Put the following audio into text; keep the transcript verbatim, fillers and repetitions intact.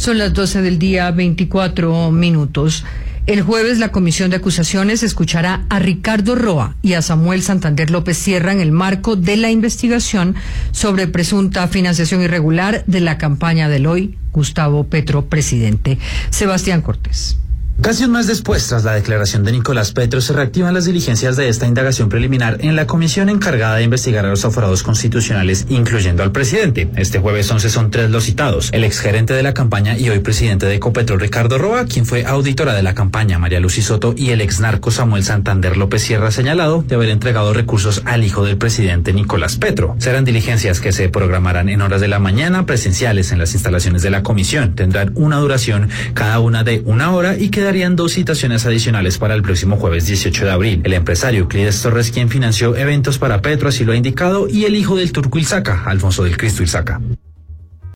Son las doce del día, veinticuatro minutos. El jueves la Comisión de Acusaciones escuchará a Ricardo Roa y a Samuel Santander López Sierra en el marco de la investigación sobre presunta financiación irregular de la campaña del hoy Gustavo Petro presidente. Sebastián Cortés. Casi un mes después, tras la declaración de Nicolás Petro, se reactivan las diligencias de esta indagación preliminar en la comisión encargada de investigar a los aforados constitucionales, incluyendo al presidente. Este jueves once son tres los citados: el exgerente de la campaña y hoy presidente de Ecopetrol, Ricardo Roa, quien fue auditora de la campaña, María Lucy Soto, y el exnarco Samuel Santander López Sierra, señalado de haber entregado recursos al hijo del presidente, Nicolás Petro. Serán diligencias que se programarán en horas de la mañana, presenciales en las instalaciones de la comisión. Tendrán una duración cada una de una hora y que darían dos citaciones adicionales para el próximo jueves dieciocho de abril. El empresario Euclides Torres, quien financió eventos para Petro, así lo ha indicado, y el hijo del turco Ilzaca, Alfonso del Cristo Ilzaca.